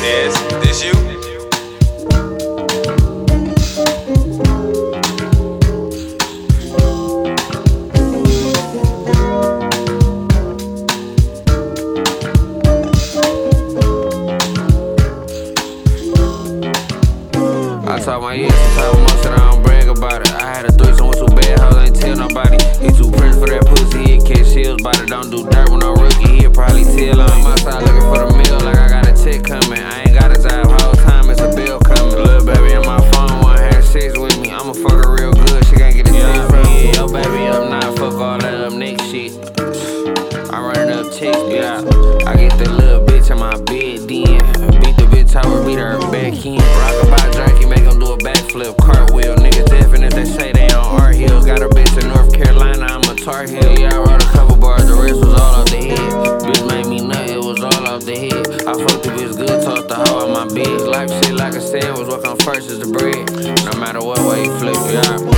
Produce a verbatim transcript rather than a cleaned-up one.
Yes, this you? I talk my years, I talk most and I don't brag about it. I had a threesome with two bad hoes, I ain't tell nobody. He too pretty for that pussy, he'll catch shields, but it don't do dirt when I'm rookie, he'll probably tell on me. I'm outside looking for the meal like I got a check coming. I ain't got a job, whole time it's a bill coming. Little baby on my phone, wanna have sex with me. I'ma fuck her real good, she can't get a text from me. Yo baby, I'm not fuck all that up next shit. I'm running up checks, yeah. I get the little bitch on my bed, then beat the bitch over, beat her back in. Rock about drinking, make them do a backflip, cartwheel. Niggas deafin' if they say they on art hills. Got a bitch in North Carolina, I'm a Tar Heel. Yeah, I wrote a couple bars, the rest was all off the head. Bitch made me nut, it was all off the head. I fucked the bitch good, tossed the hoe out my bed. Life shit like a sandwich, what comes first is the bread. No matter what way you flip, yeah.